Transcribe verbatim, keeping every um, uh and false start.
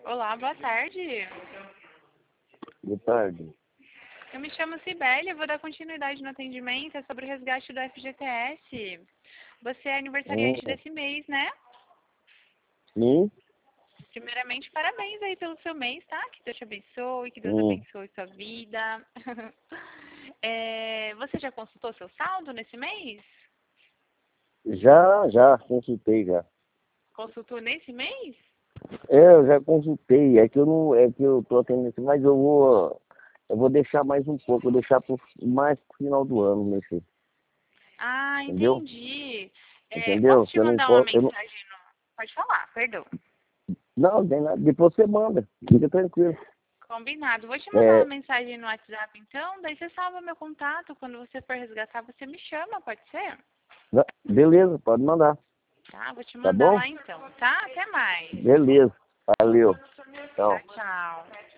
Olá, boa tarde. Boa tarde. Eu me chamo Cibele, eu vou dar continuidade no atendimento, é sobre o resgate do F G T S. Você é Hum, aniversariante desse mês, né? sim? Primeiramente, parabéns aí pelo seu mês, tá? Que Deus te abençoe, que Deus Hum, abençoe sua vida. É, você já consultou seu saldo nesse mês? já, já consultei já. Consultou nesse mês? É, eu já consultei. É que eu não, é que eu tô atendendo, mas eu vou, eu vou deixar mais um pouco, vou deixar pro, mais pro final do ano, nesse, Ah, entendeu? entendi. É, Entendeu? posso Se te eu não mandar uma posso, eu não, mensagem no... Pode falar, perdão. não, tem nada. Depois você manda, fica tranquilo. Combinado. Vou te mandar uma É, mensagem no WhatsApp, então. Daí você salva meu contato. Quando você for resgatar, você me chama, pode ser? não, beleza, pode mandar, Tá, vou te tá mandar bom? lá então, tá? Até mais. Beleza, valeu. Tchau. Tchau, tchau.